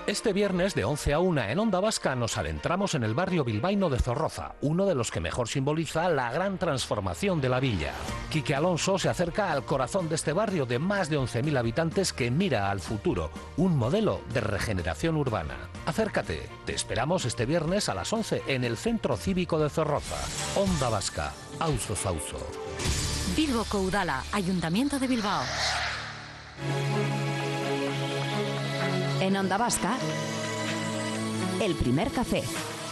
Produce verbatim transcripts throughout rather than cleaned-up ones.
Este viernes de once a una en Onda Vasca nos adentramos en el barrio bilbaíno de Zorroza, uno de los que mejor simboliza la gran transformación de la villa. Quique Alonso se acerca al corazón de este barrio de más de once mil habitantes que mira al futuro, un modelo de regeneración urbana. Acércate, te esperamos este viernes a las once en el Centro Cívico de Zorroza. Onda Vasca, auzo zauzo. Bilboko Udala, Ayuntamiento de Bilbao. En Onda Vasca, El Primer Café.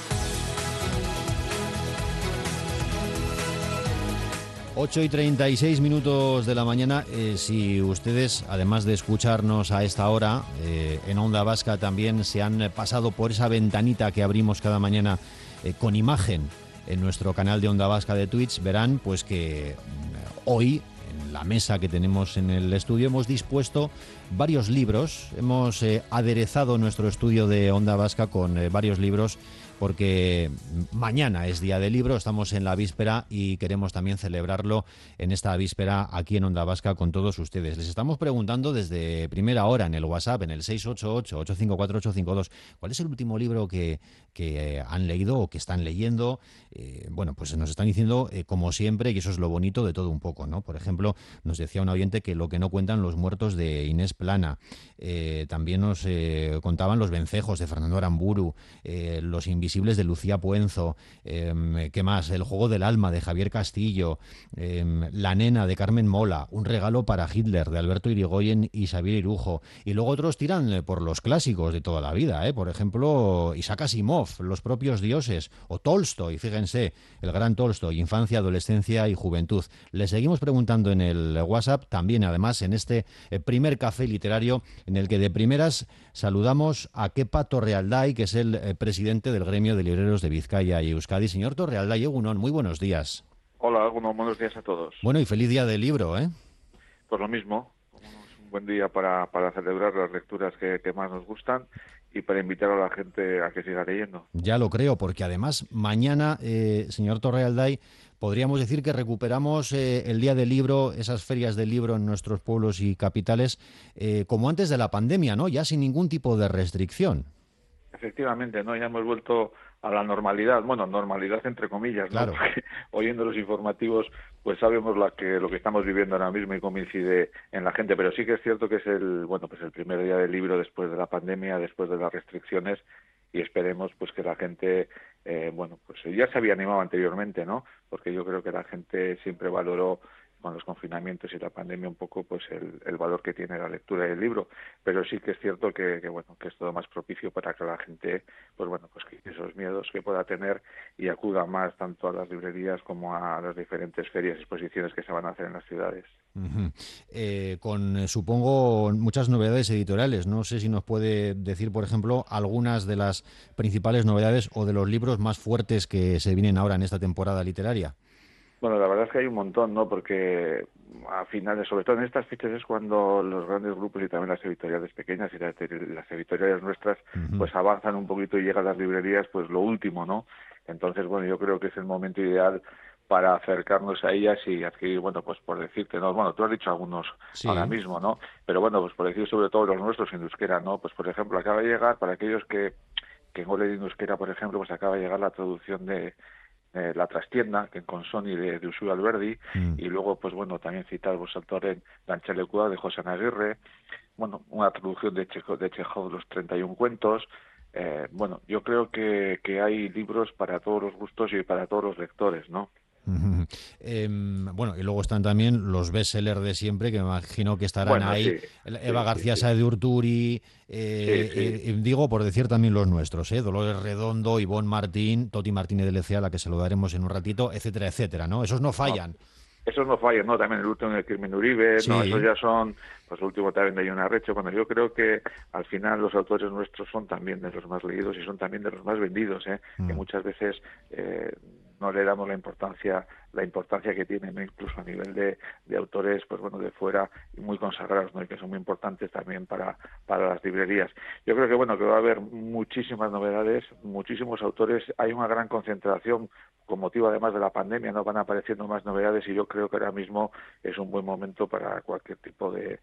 ocho y treinta y seis minutos de la mañana. Eh, si ustedes, además de escucharnos a esta hora, eh, en Onda Vasca también se han pasado por esa ventanita que abrimos cada mañana eh, con imagen en nuestro canal de Onda Vasca de Twitch, verán pues que hoy, en la mesa que tenemos en el estudio, hemos dispuesto varios libros. Hemos eh, aderezado nuestro estudio de Onda Vasca con eh, varios libros porque mañana es día del libro, estamos en la víspera y queremos también celebrarlo en esta víspera aquí en Onda Vasca con todos ustedes. Les estamos preguntando desde primera hora en el WhatsApp, en el seis ocho ocho, ocho cinco cuatro, ocho cinco dos, ¿cuál es el último libro que, que eh, han leído o que están leyendo? Eh, bueno, pues nos están diciendo, eh, como siempre, y eso es lo bonito de todo un poco, ¿no? Por ejemplo, nos decía un oyente que lo que no cuentan los muertos de Inés Plana. Eh, también nos eh, contaban Los vencejos de Fernando Aramburu, eh, Los invisibles de Lucía Puenzo, eh, ¿qué más? El juego del alma de Javier Castillo, eh, La nena de Carmen Mola, Un regalo para Hitler de Alberto Irigoyen y Xavier Irujo. Y luego otros tiran por los clásicos de toda la vida, ¿eh? Por ejemplo, Isaac Asimov, Los propios dioses, o Tolstoy, fíjense, el gran Tolstoy, Infancia, adolescencia y juventud. Le seguimos preguntando en el WhatsApp, también además en este primer café literario, en el que de primeras saludamos a Kepa Torrealday, que es el eh, presidente del gremio de libreros de Vizcaya y Euskadi. Señor Torrealday, Egunon, muy buenos días. Hola, Egunon, buenos días a todos. Bueno, y feliz día del libro, ¿eh? Pues lo mismo, es un buen día para, para celebrar las lecturas que, que más nos gustan y para invitar a la gente a que siga leyendo. Ya lo creo, porque además mañana, eh, señor Torrealday, podríamos decir que recuperamos eh, el Día del Libro, esas ferias del libro en nuestros pueblos y capitales, eh, como antes de la pandemia, ¿no? Ya sin ningún tipo de restricción. Efectivamente, ¿no? Ya hemos vuelto a la normalidad, bueno, normalidad entre comillas, ¿no? Claro. Porque oyendo los informativos, pues sabemos la que, lo que estamos viviendo ahora mismo y cómo incide en la gente, pero sí que es cierto que es el, bueno, pues el primer día del libro después de la pandemia, después de las restricciones, y esperemos pues que la gente, eh, bueno, pues ya se había animado anteriormente, ¿no? Porque yo creo que la gente siempre valoró con los confinamientos y la pandemia un poco pues el, el valor que tiene la lectura y el libro, pero sí que es cierto que, que bueno que es todo más propicio para que la gente pues bueno pues quite esos miedos que pueda tener y acuda más tanto a las librerías como a las diferentes ferias y exposiciones que se van a hacer en las ciudades. Uh-huh. Eh, con eh, supongo muchas novedades editoriales. No sé si nos puede decir, por ejemplo, algunas de las principales novedades o de los libros más fuertes que se vienen ahora en esta temporada literaria. Bueno, la verdad es que hay un montón, ¿no? Porque a finales, sobre todo en estas fechas, es cuando los grandes grupos y también las editoriales pequeñas y las, las editoriales nuestras, uh-huh. pues avanzan un poquito y llegan a las librerías, pues lo último, ¿no? Entonces, bueno, yo creo que es el momento ideal para acercarnos a ellas y adquirir, bueno, pues por decirte, ¿no? Bueno, tú has dicho algunos sí. ahora mismo, ¿no? Pero bueno, pues por decir sobre todo los nuestros en euskera, ¿no? Pues por ejemplo, acaba de llegar, para aquellos que, que en Ole en euskera, por ejemplo, pues acaba de llegar la traducción de Eh, La trastienda, que en Consoni de, de Usual Alberdi, mm. y luego, pues bueno, también citar vos en Lanchalecua de José Ana Aguirre, bueno, una traducción de Chekhov, de Chekhov, los treinta y un cuentos. Eh, bueno, yo creo que, que hay libros para todos los gustos y para todos los lectores, ¿no? Uh-huh. Eh, bueno, y luego están también los bestsellers de siempre, que me imagino que estarán bueno, ahí. Sí, Eva sí, García sí, Sáez de Urturi, eh, sí, sí. Eh, digo, por decir también los nuestros, ¿eh? Dolores Redondo, Ivonne Martín, Toti Martínez de Lecea, a la que se lo daremos en un ratito, etcétera, etcétera, ¿no? Esos no fallan. No. Esos no fallan, ¿no? También el último de Carmen Uribe, sí. ¿no? Esos ya son, pues el último también de Ion Arrecho. Bueno, yo creo que al final los autores nuestros son también de los más leídos y son también de los más vendidos, ¿eh? Mm. Que muchas veces eh, no le damos la importancia la importancia que tienen, ¿no? Incluso a nivel de, de autores, pues bueno, de fuera y muy consagrados, ¿no? Y que son muy importantes también para, para las librerías. Yo creo que bueno, que va a haber muchísimas novedades, muchísimos autores, hay una gran concentración con motivo además de la pandemia, no van apareciendo más novedades y yo creo que ahora mismo es un buen momento para cualquier tipo de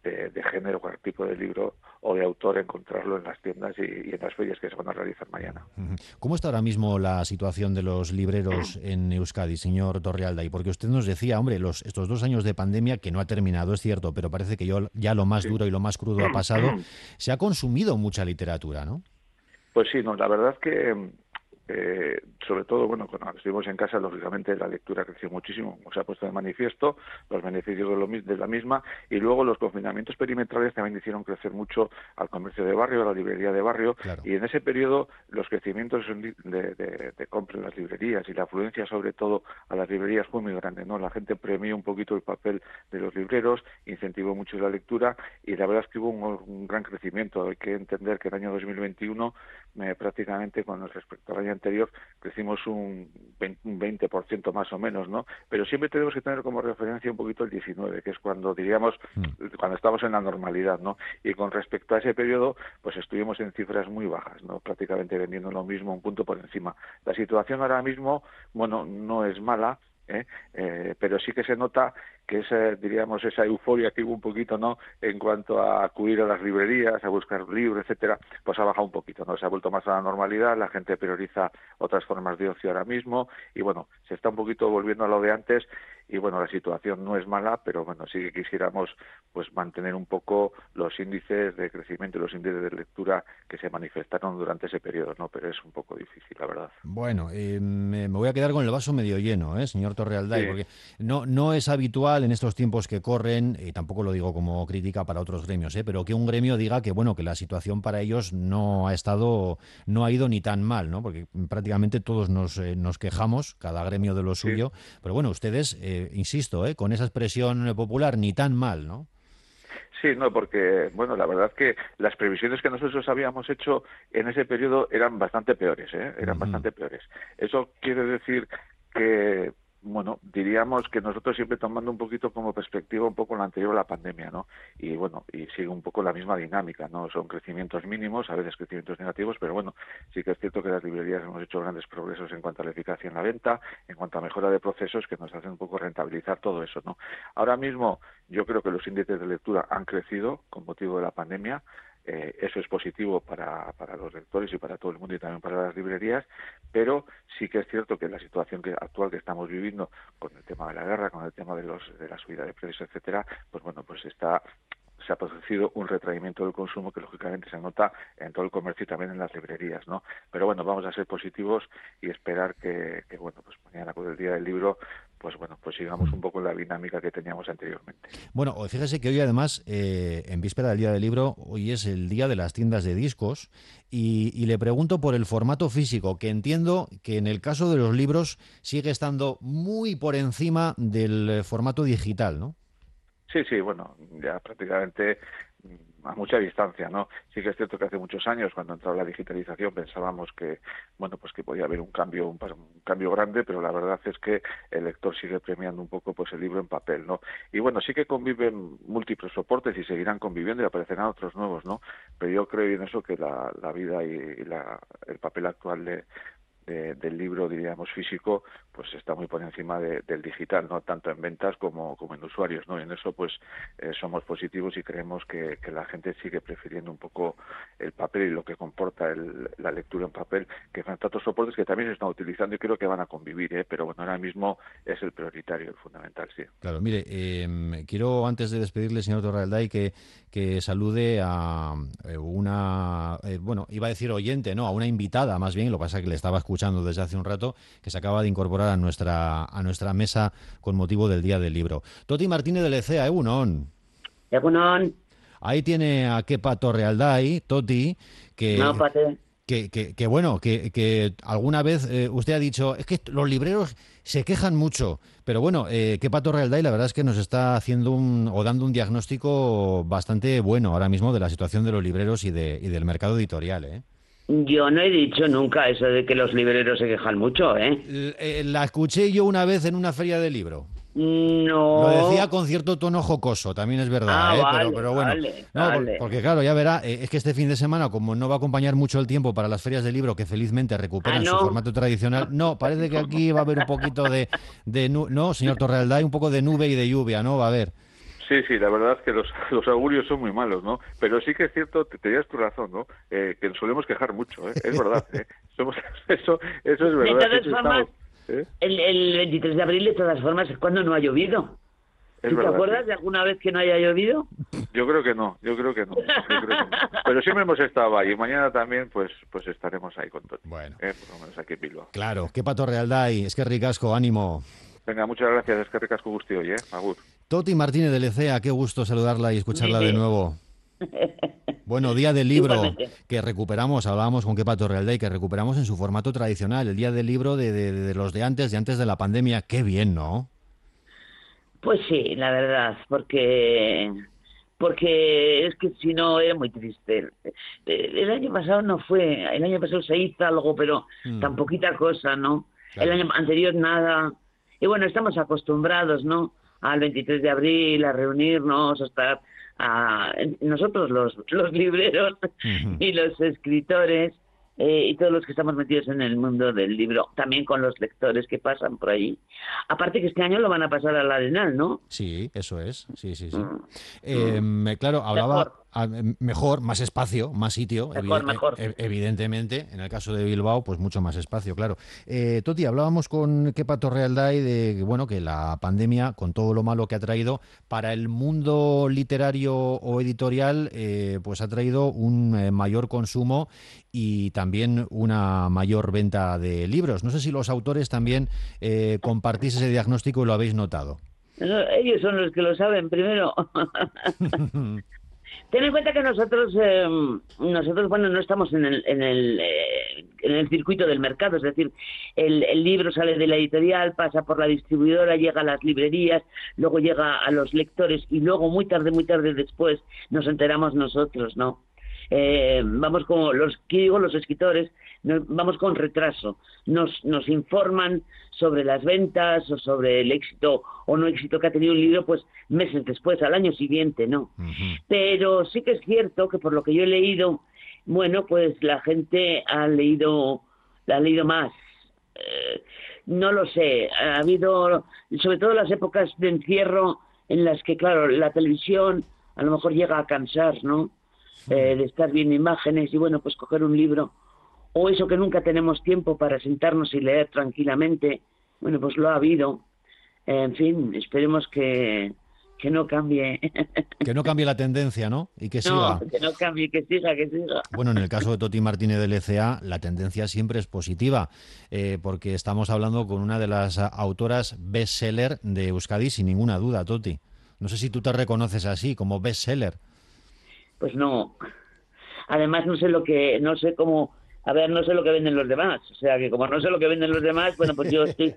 de, de género, cualquier tipo de libro o de autor, encontrarlo en las tiendas y, y en las ferias que se van a realizar mañana. ¿Cómo está ahora mismo la situación de los libreros en Euskadi, señor Torrealday? Porque usted nos decía, hombre, los, estos dos años de pandemia, que no ha terminado, es cierto, pero parece que yo, ya lo más Sí. duro y lo más crudo ha pasado, se ha consumido mucha literatura, ¿no? Pues sí, no, la verdad es que eh, sobre todo, bueno, cuando estuvimos en casa, lógicamente la lectura creció muchísimo, se ha puesto de manifiesto los beneficios de, lo, de la misma, y luego los confinamientos perimetrales también hicieron crecer mucho al comercio de barrio, a la librería de barrio, Claro. y en ese periodo los crecimientos de, de, de compra en las librerías y la afluencia sobre todo a las librerías fue muy grande, ¿no? La gente premió un poquito el papel de los libreros, incentivó mucho la lectura, y la verdad es que hubo un, un gran crecimiento. Hay que entender que el año dos mil veintiuno eh, prácticamente con respecto al año anterior crecimos un veinte por ciento más o menos, ¿no? Pero siempre tenemos que tener como referencia un poquito el diecinueve, que es cuando, diríamos, mm. cuando estamos en la normalidad, ¿no? Y con respecto a ese periodo, pues estuvimos en cifras muy bajas, ¿no? Prácticamente vendiendo lo mismo, un punto por encima. La situación ahora mismo, bueno, no es mala, ¿eh? Eh, pero sí que se nota que esa, diríamos, esa euforia que hubo un poquito, ¿no?, en cuanto a acudir a las librerías, a buscar libros, etcétera, pues ha bajado un poquito, ¿no? Se ha vuelto más a la normalidad, la gente prioriza otras formas de ocio ahora mismo, y bueno, se está un poquito volviendo a lo de antes, y bueno, la situación no es mala, pero bueno, sí que quisiéramos pues mantener un poco los índices de crecimiento y los índices de lectura que se manifestaron durante ese periodo, ¿no? Pero es un poco difícil, la verdad. Bueno, eh, me, me voy a quedar con el vaso medio lleno, ¿eh, señor Torrealday? Sí. Porque no, no es habitual en estos tiempos que corren, y tampoco lo digo como crítica para otros gremios, ¿eh? Pero que un gremio diga que bueno, que la situación para ellos no ha estado, no ha ido ni tan mal, ¿no? Porque prácticamente todos nos, eh, nos quejamos, cada gremio de lo suyo, sí. Pero bueno, ustedes, eh, insisto, ¿eh?, con esa expresión popular, ni tan mal, ¿no? Sí, no, porque, bueno, la verdad es que las previsiones que nosotros habíamos hecho en ese periodo eran bastante peores, ¿eh? Eran uh-huh. bastante peores. Eso quiere decir que, bueno, diríamos que nosotros siempre tomando un poquito como perspectiva un poco la anterior a la pandemia, ¿no? Y bueno, y sigue un poco la misma dinámica, ¿no? Son crecimientos mínimos, a veces crecimientos negativos, pero bueno, sí que es cierto que las librerías hemos hecho grandes progresos en cuanto a la eficacia en la venta, en cuanto a mejora de procesos que nos hacen un poco rentabilizar todo eso, ¿no? Ahora mismo yo creo que los índices de lectura han crecido con motivo de la pandemia. Eh, eso es positivo para, para los lectores y para todo el mundo y también para las librerías, pero sí que es cierto que la situación que, actual que estamos viviendo con el tema de la guerra, con el tema de, los, de la subida de precios, etcétera, pues bueno, pues está... se ha producido un retraimiento del consumo que lógicamente se nota en todo el comercio y también en las librerías, ¿no? Pero bueno, vamos a ser positivos y esperar que, que bueno, pues mañana con el Día del Libro, pues bueno, pues sigamos un poco la dinámica que teníamos anteriormente. Bueno, fíjese que hoy además, eh, en víspera del Día del Libro, hoy es el día de las tiendas de discos y, y le pregunto por el formato físico, que entiendo que en el caso de los libros sigue estando muy por encima del formato digital, ¿no? Sí, sí, bueno, ya prácticamente a mucha distancia, ¿no? Sí que es cierto que hace muchos años, cuando entraba la digitalización, pensábamos que, bueno, pues que podía haber un cambio, un, un cambio grande, pero la verdad es que el lector sigue premiando un poco, pues, el libro en papel, ¿no? Y bueno, sí que conviven múltiples soportes y seguirán conviviendo y aparecerán otros nuevos, ¿no? Pero yo creo en eso que la, la vida y, y la, el papel actual de De, del libro, diríamos, físico, pues está muy por encima de, del digital, no tanto en ventas como, como en usuarios, ¿no? Y en eso pues eh, somos positivos y creemos que, que la gente sigue prefiriendo un poco el papel y lo que comporta el, la lectura en papel, que frente a otros soportes que también se están utilizando y creo que van a convivir, ¿eh? Pero bueno, ahora mismo es el prioritario, el fundamental, sí. Claro, mire, eh, quiero antes de despedirle, señor Torrealday, que, que salude a una, eh, bueno, iba a decir oyente, no, a una invitada más bien, lo que pasa es que le estaba escuchando escuchando desde hace un rato, que se acaba de incorporar a nuestra a nuestra mesa con motivo del Día del Libro. Toti Martínez de Lecea, Egunon. Egunon. Ahí tiene a Kepa Torrealday, Toti, que... No, pate. Que, que, que bueno, que, que alguna vez eh, usted ha dicho, es que los libreros se quejan mucho, pero bueno, eh, Kepa Torrealday la verdad es que nos está haciendo un, o dando un diagnóstico bastante bueno ahora mismo de la situación de los libreros y, de, y del mercado editorial, ¿eh? Yo no he dicho nunca eso de que los libreros se quejan mucho, ¿eh? La escuché yo una vez en una feria de libro. No. Lo decía con cierto tono jocoso, también es verdad, ah, ¿eh? Vale, pero, pero bueno. Vale, no, vale. Porque claro, ya verá, es que este fin de semana, como no va a acompañar mucho el tiempo para las ferias de libro, que felizmente recuperan ah, ¿no? su formato tradicional, no, parece que aquí va a haber un poquito de... de no, señor Torrealday, un poco de nube y de lluvia, ¿no? Va a haber. Sí, sí, la verdad es que los, los augurios son muy malos, ¿no? Pero sí que es cierto, te tenías tu razón, ¿no? Eh, que nos solemos quejar mucho, ¿eh? Es verdad, ¿eh? Somos, eso, eso es verdad. De todas formas, estamos, ¿eh? el, el veintitrés de abril, de todas formas, es cuando no ha llovido. ¿Tú te verdad, acuerdas sí. de alguna vez que no haya llovido? Yo creo que no, yo creo que no. Yo creo que no. Pero siempre hemos estado ahí y mañana también pues pues estaremos ahí con todo. Bueno. Eh, por lo menos aquí en Bilbao. Claro, qué pato real dai, es que ricasco, ánimo. Venga, muchas gracias, es que ricasco gusti hoy, ¿eh? Agur. Toti Martínez de Lecea, qué gusto saludarla y escucharla de nuevo. Bueno, día del libro Igualmente. que recuperamos, hablábamos con Qué Pato Real Day, que recuperamos en su formato tradicional, el día del libro de, de, de los de antes, de antes de la pandemia. Qué bien, ¿no? Pues sí, la verdad, porque porque es que si no era muy triste. El año pasado no fue, el año pasado se hizo algo, pero mm. tan poquita cosa, ¿no? Claro. El año anterior nada. Y bueno, estamos acostumbrados, ¿no? Al veintitrés de abril, a reunirnos, a estar, a, nosotros los, los libreros uh-huh. y los escritores, eh, y todos los que estamos metidos en el mundo del libro, también con los lectores que pasan por ahí. Aparte que este año lo van a pasar al Arenal, ¿no? Sí, eso es, sí, sí, sí. Mm. Eh, claro, hablaba... Mejor. Mejor, más espacio, más sitio, mejor, evi- mejor. evidentemente. En el caso de Bilbao, pues mucho más espacio, claro. Eh, Toti, hablábamos con Qué Pato Real Day de bueno, que la pandemia, con todo lo malo que ha traído, para el mundo literario o editorial, eh, pues ha traído un eh, mayor consumo y también una mayor venta de libros. No sé si los autores también eh, compartís ese diagnóstico y lo habéis notado. Ellos son los que lo saben primero. Ten en cuenta que nosotros, eh, nosotros bueno, no estamos en el, en el, eh, en el circuito del mercado, es decir, el, el libro sale de la editorial, pasa por la distribuidora, llega a las librerías, luego llega a los lectores y luego muy tarde, muy tarde después nos enteramos nosotros, ¿no? Eh, vamos como los, ¿qué digo? Los escritores, nos, vamos con retraso, nos, nos informan sobre las ventas o sobre el éxito o no éxito que ha tenido un libro, pues meses después, al año siguiente, ¿no? Uh-huh. Pero sí que es cierto que por lo que yo he leído, bueno, pues la gente ha leído, ha leído más. Eh, no lo sé, ha habido, sobre todo las épocas de encierro en las que, claro, la televisión a lo mejor llega a cansar, ¿no? Eh, de estar viendo imágenes y bueno, pues coger un libro o eso que nunca tenemos tiempo para sentarnos y leer tranquilamente, bueno, pues lo ha habido. En fin, esperemos que, que no cambie. Que no cambie la tendencia, ¿no? Y que siga. No, que no cambie, que siga, que siga. Bueno, en el caso de Toti Martínez del E C A, la tendencia siempre es positiva, eh, porque estamos hablando con una de las autoras bestseller de Euskadi, sin ninguna duda, Toti. No sé si tú te reconoces así, como bestseller. Pues no. Además no sé lo que, no sé cómo, a ver, no sé lo que venden los demás. O sea que como no sé lo que venden los demás, bueno, pues yo estoy...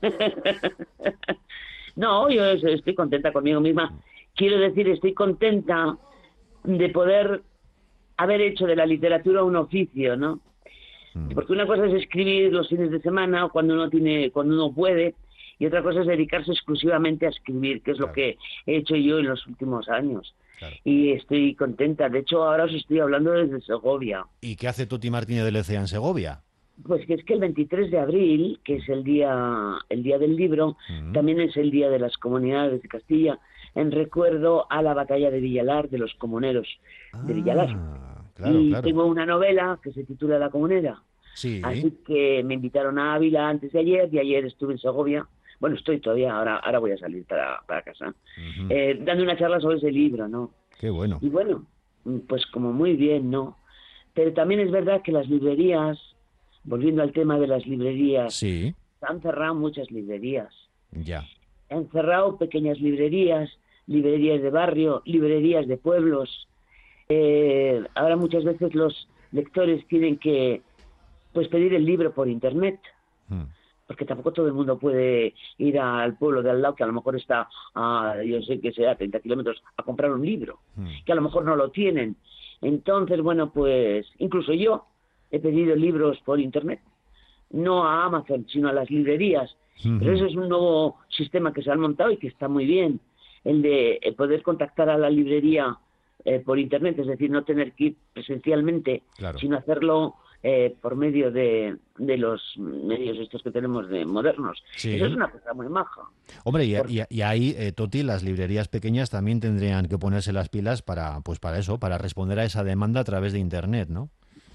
No, yo estoy contenta conmigo misma. Quiero decir, estoy contenta de poder haber hecho de la literatura un oficio, ¿no? Porque una cosa es escribir los fines de semana o cuando uno tiene, cuando uno puede, y otra cosa es dedicarse exclusivamente a escribir, que es claro. lo que he hecho yo en los últimos años. Claro. Y estoy contenta. De hecho, ahora os estoy hablando desde Segovia. ¿Y qué hace Toti Martínez del E C A en Segovia? Pues que es que el veintitrés de abril, que es el día el día del libro, uh-huh. también es el día de las comunidades de Castilla, en recuerdo a la batalla de Villalar, de los comuneros ah, de Villalar. Claro, y claro. tengo una novela que se titula La comunera. Sí. Así que me invitaron a Ávila antes de ayer, y ayer estuve en Segovia. Bueno, estoy todavía, ahora ahora voy a salir para, para casa, uh-huh. eh, dando una charla sobre ese libro, ¿no? Qué bueno. Y bueno, pues como muy bien, ¿no? Pero también es verdad que las librerías, volviendo al tema de las librerías, sí. se han cerrado muchas librerías. Ya. Han cerrado pequeñas librerías, librerías de barrio, librerías de pueblos. Eh, ahora muchas veces los lectores tienen que pues pedir el libro por internet. Hmm. Porque tampoco todo el mundo puede ir al pueblo de al lado, que a lo mejor está, a, yo sé que sea a treinta kilómetros, a comprar un libro, mm. que a lo mejor no lo tienen. Entonces, bueno, pues incluso yo he pedido libros por internet, no a Amazon, sino a las librerías. Mm-hmm. Pero eso es un nuevo sistema que se ha montado y que está muy bien, el de poder contactar a la librería eh, por internet, es decir, no tener que ir presencialmente, claro. sino hacerlo eh, por medio de, de los medios estos que tenemos de modernos. Sí. Eso es una cosa muy maja. Hombre, y, Porque... y, y ahí, eh, Toti, las librerías pequeñas también tendrían que ponerse las pilas para, pues para eso, para responder a esa demanda a través de Internet, ¿no?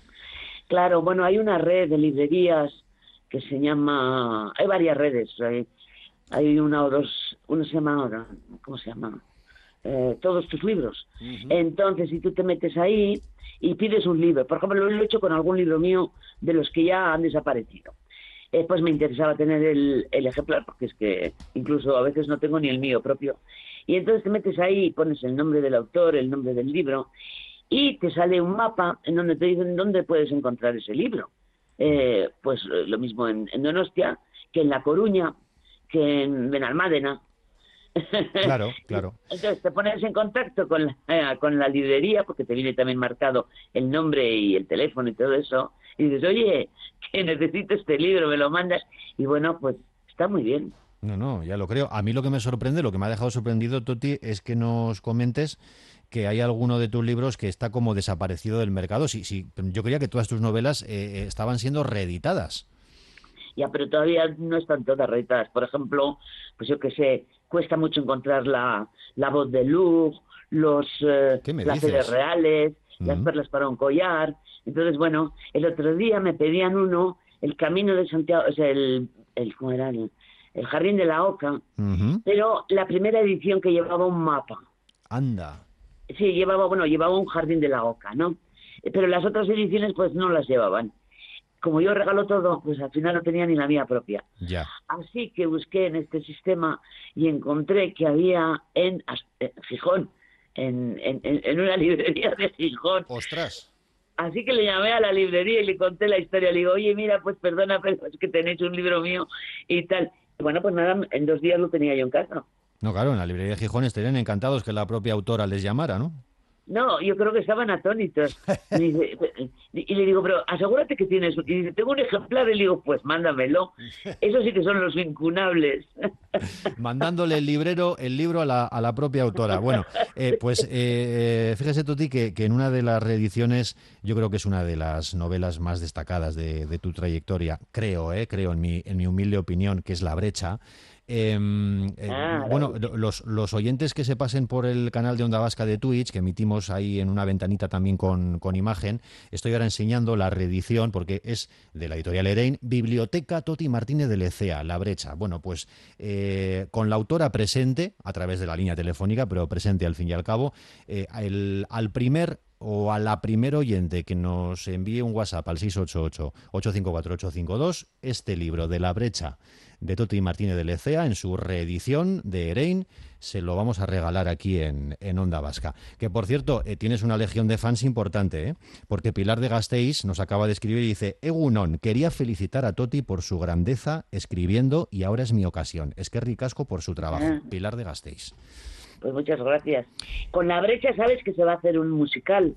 Claro, bueno, hay una red de librerías que se llama... Hay varias redes, hay, hay una o dos, uno se llama... ¿Cómo se llama? Eh, todos tus libros. Uh-huh. Entonces, si tú te metes ahí y pides un libro, por ejemplo, lo he hecho con algún libro mío de los que ya han desaparecido. Eh, pues me interesaba tener el, el ejemplar, porque es que incluso a veces no tengo ni el mío propio. Y entonces te metes ahí y pones el nombre del autor, el nombre del libro, y te sale un mapa en donde te dicen dónde puedes encontrar ese libro. Eh, pues lo mismo en, en Donostia, que en La Coruña, que en Benalmádena. Claro, claro. Entonces te pones en contacto con la, eh, con la librería, porque te viene también marcado el nombre y el teléfono y todo eso, y dices, oye, que necesito este libro, me lo mandas, y bueno, pues está muy bien. No, no, ya lo creo. A mí lo que me sorprende, lo que me ha dejado sorprendido, Toti, es que nos comentes que hay alguno de tus libros que está como desaparecido del mercado. Sí, sí, yo creía que todas tus novelas eh, estaban siendo reeditadas. Ya, pero todavía no están todas reeditadas. Por ejemplo, pues yo qué sé, cuesta mucho encontrar la, la voz de Luz, los eh, placeres reales, uh-huh. las perlas para un collar. Entonces, bueno, el otro día me pedían uno, el Camino de Santiago, o sea, el, el ¿cómo era? El, el Jardín de la Oca, uh-huh. pero la primera edición que llevaba un mapa. Anda. Sí, llevaba, bueno, llevaba un Jardín de la Oca, ¿no? Pero las otras ediciones, pues no las llevaban. Como yo regalo todo, pues al final no tenía ni la mía propia. Ya. Así que busqué en este sistema y encontré que había en, en Gijón, en, en, en una librería de Gijón. ¡Ostras! Así que le llamé a la librería y le conté la historia. Le digo, oye, mira, pues perdona, pero es que tenéis un libro mío y tal. Y bueno, pues nada, en dos días lo tenía yo en casa. No, claro, en la librería de Gijón estarían encantados que la propia autora les llamara, ¿no? No, yo creo que estaban atónitos. Y, dice, y le digo, pero asegúrate que tienes... Y dice, tengo un ejemplar. Y le digo, pues mándamelo. Eso sí que son los incunables. Mandándole el librero, el libro a la, a la propia autora. Bueno, eh, pues eh, fíjese, Toti, que, que en una de las reediciones, yo creo que es una de las novelas más destacadas de, de tu trayectoria, creo, eh, creo en mi, en mi humilde opinión, que es La Brecha. Eh, eh, ah, bueno, los, los oyentes que se pasen por el canal de Onda Vasca de Twitch, que emitimos ahí en una ventanita también con, con imagen, estoy ahora enseñando la reedición, porque es de la editorial Erein, Biblioteca Toti Martínez de Lecea, La Brecha. Bueno, pues eh, con la autora presente, a través de la línea telefónica, pero presente al fin y al cabo, eh, el, al primer... o a la primer oyente que nos envíe un WhatsApp al seis ocho ocho, ocho cinco cuatro, ocho cinco dos, este libro de La Brecha de Toti Martínez de Lecea en su reedición de Erein, se lo vamos a regalar aquí en, en Onda Vasca. Que, por cierto, eh, tienes una legión de fans importante, ¿eh? Porque Pilar de Gasteiz nos acaba de escribir y dice: Egunon, quería felicitar a Toti por su grandeza escribiendo y ahora es mi ocasión. Es que ricasco por su trabajo. Ah. Pilar de Gasteiz. Pues muchas gracias. Con La Brecha, ¿sabes que se va a hacer un musical?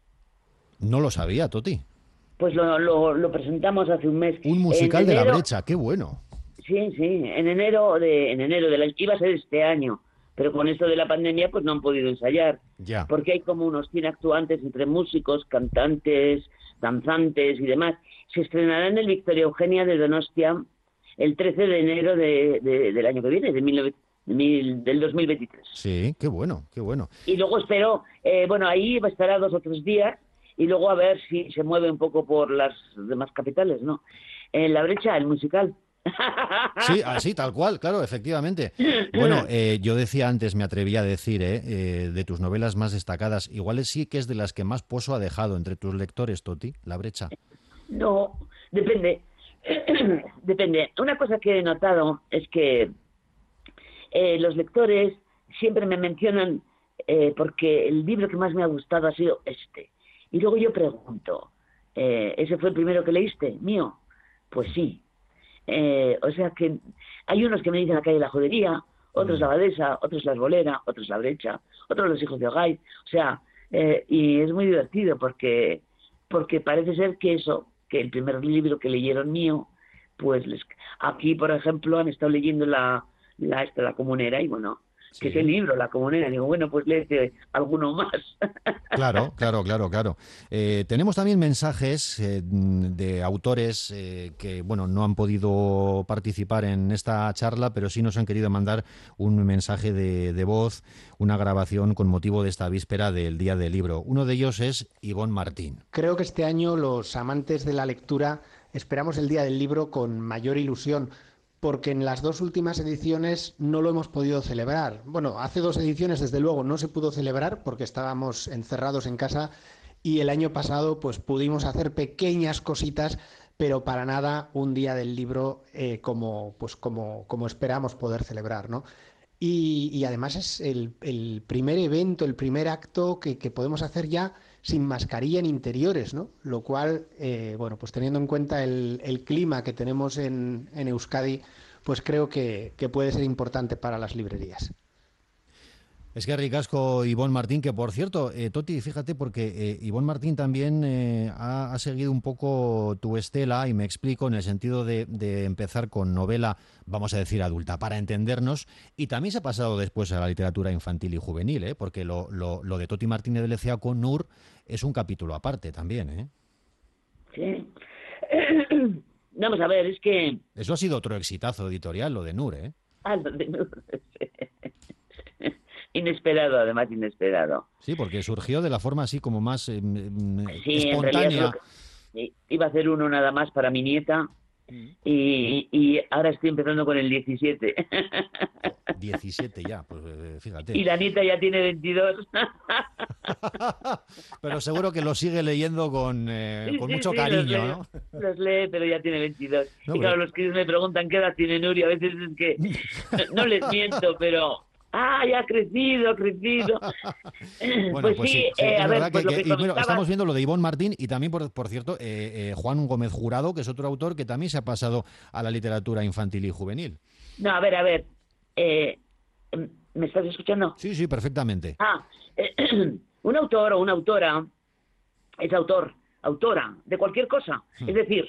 No lo sabía, Toti. Pues lo, lo, lo presentamos hace un mes. Un musical de La Brecha, qué bueno. Sí, sí, en enero de en enero de la, iba a ser este año, pero con esto de la pandemia pues no han podido ensayar. Ya. Porque hay como unos cien actuantes entre músicos, cantantes, danzantes y demás. Se estrenará en el Victoria Eugenia de Donostia el trece de enero de, de, del año que viene, de mil novecientos Mil, del dos mil veintitrés. Sí, qué bueno, qué bueno. Y luego espero, eh, bueno, ahí estará dos o tres días y luego a ver si se mueve un poco por las demás capitales, ¿no? En La Brecha, el musical. Sí, así, tal cual, claro, efectivamente. Bueno, eh, yo decía antes, me atrevía a decir, eh, eh, de tus novelas más destacadas, igual sí que es de las que más pozo ha dejado entre tus lectores, Toti, La Brecha. No, depende. Depende. Una cosa que he notado es que Eh, los lectores siempre me mencionan eh, porque el libro que más me ha gustado ha sido este. Y luego yo pregunto, eh, ¿ese fue el primero que leíste? ¿Mío? Pues sí. Eh, o sea que hay unos que me dicen La calle de la jodería, otros La abadesa, otros La arbolera, otros La brecha, otros Los hijos de Ogay. O sea, eh, y es muy divertido porque, porque parece ser que eso, que el primer libro que leyeron mío, pues les, aquí, por ejemplo, han estado leyendo la... La, esta, la comunera, y bueno, que es el libro, La Comunera. Digo, bueno, pues léete alguno más. Claro, claro, claro, claro. Eh, tenemos también mensajes eh, de autores eh, que, bueno, no han podido participar en esta charla, pero sí nos han querido mandar un mensaje de, de voz, una grabación con motivo de esta víspera del Día del Libro. Uno de ellos es Ivonne Martín. Creo que este año los amantes de la lectura esperamos el Día del Libro con mayor ilusión, porque en las dos últimas ediciones no lo hemos podido celebrar. Bueno, hace dos ediciones, desde luego, no se pudo celebrar porque estábamos encerrados en casa, y el año pasado pues pudimos hacer pequeñas cositas, pero para nada un Día del Libro eh, como, pues, como, como esperamos poder celebrar, ¿no? Y, y además es el, el primer evento, el primer acto que, que podemos hacer ya sin mascarilla en interiores, ¿no? Lo cual, eh, bueno, pues teniendo en cuenta el, el clima que tenemos en, en Euskadi, pues creo que, que puede ser importante para las librerías. Es que ricasco, Ivonne Martín, que por cierto, eh, Toti, fíjate, porque eh, Ivonne Martín también eh, ha, ha seguido un poco tu estela, y me explico, en el sentido de, de empezar con novela, vamos a decir, adulta, para entendernos, y también se ha pasado después a la literatura infantil y juvenil, ¿eh? Porque lo, lo, lo de Toti Martínez de Lecea con Nur es un capítulo aparte también, ¿eh? Sí. Vamos a ver, es que... Eso ha sido otro exitazo editorial, lo de Nur, ¿eh? Ah, lo de Nur, sí. Inesperado, además, inesperado. Sí, porque surgió de la forma así como más eh, sí, espontánea. Que, iba a hacer uno nada más para mi nieta, y, y ahora estoy empezando con el diecisiete. diecisiete ya, pues fíjate. Y la nieta ya tiene veintidós. Pero seguro que lo sigue leyendo con, eh, sí, con sí, mucho sí, cariño, los lee, ¿no? Los lee, pero ya tiene veintidós. No, y claro, pero... los que me preguntan qué edad tiene Nuria, a veces es que no, no les miento, pero... ¡Ah, ya ha crecido, ha crecido! Bueno, pues, pues sí, sí, sí eh, es a ver, verdad pues que, lo que, que y, bueno, comentabas... estamos viendo lo de Ivonne Martín, y también, por, por cierto, eh, eh, Juan Gómez Jurado, que es otro autor que también se ha pasado a la literatura infantil y juvenil. No, a ver, a ver. Eh, ¿Me estás escuchando? Sí, sí, perfectamente. Ah, eh, un autor o una autora es autor, autora de cualquier cosa. Hmm. Es decir,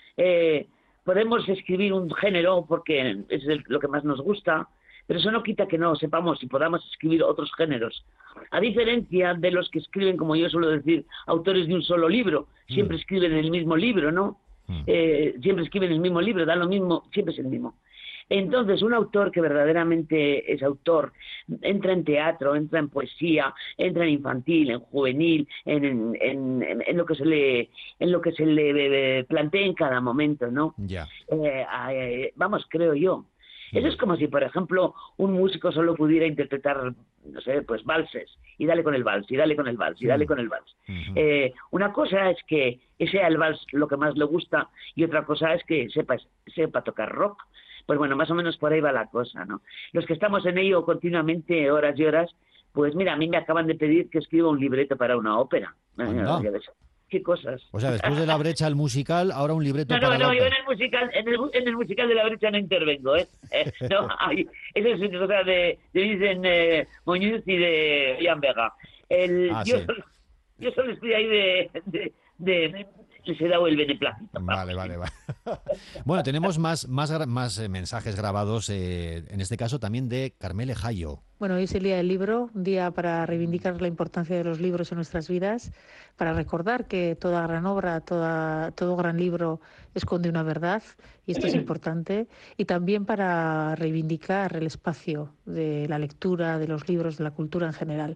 eh, podemos escribir un género porque es el, lo que más nos gusta, pero eso no quita que no sepamos y podamos escribir otros géneros. A diferencia de los que escriben, como yo suelo decir, autores de un solo libro, siempre mm. escriben el mismo libro, ¿no? Mm. Eh, siempre escriben el mismo libro, da lo mismo, siempre es el mismo. Entonces, un autor que verdaderamente es autor, entra en teatro, entra en poesía, entra en infantil, en juvenil, en, en, en, en lo que se le en lo que se le plantea en cada momento, ¿no? Ya. Eh, eh, vamos, creo yo. Eso es como si, por ejemplo, un músico solo pudiera interpretar, no sé, pues valses, y dale con el vals, y dale con el vals, y dale con el vals. Uh-huh. Eh, una cosa es que sea el vals lo que más le gusta, y otra cosa es que sepa, sepa tocar rock. Pues bueno, más o menos por ahí va la cosa, ¿no? Los que estamos en ello continuamente, horas y horas, pues mira, a mí me acaban de pedir que escriba un libreto para una ópera. No. ¿Qué cosas? O sea, después de La Brecha al musical, ahora un libreto no, para no, la no, yo ópera. en el musical, en el, en el musical de La Brecha no intervengo, ¿eh? eh no, hay, eso es una cosa de, de Vicent eh, Muñoz y de Ian Vega. El, ah, yo, sí. solo, yo solo estoy ahí de... de, de, de les he dado el beneplácito. Vale, vale, vale. Bueno, tenemos más, más, más eh, mensajes grabados, eh, en este caso también de Carmele Jayo. Bueno, hoy es el Día del Libro, un día para reivindicar la importancia de los libros en nuestras vidas, para recordar que toda gran obra, toda, todo gran libro esconde una verdad, y esto es importante, y también para reivindicar el espacio de la lectura, de los libros, de la cultura en general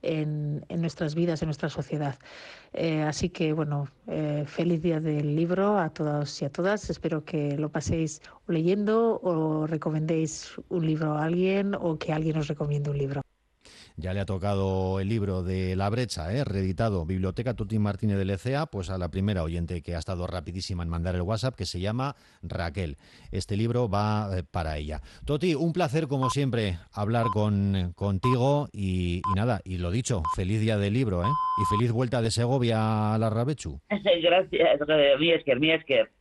en, en nuestras vidas, en nuestra sociedad. Eh, así que, bueno, eh, feliz Día del Libro a todos y a todas. Espero que lo paséis leyendo o recomendéis un libro a alguien o que alguien os recomiende un libro. Ya le ha tocado el libro de La Brecha, ¿eh? Reeditado, Biblioteca Toti Martínez de Lecea, pues a la primera oyente que ha estado rapidísima en mandar el WhatsApp, que se llama Raquel. Este libro va eh, para ella. Toti, un placer como siempre hablar con contigo y, y nada, y lo dicho, feliz Día del Libro, ¿eh? Y feliz vuelta de Segovia a la Rabechu. Gracias, mi Esker, mi Esker.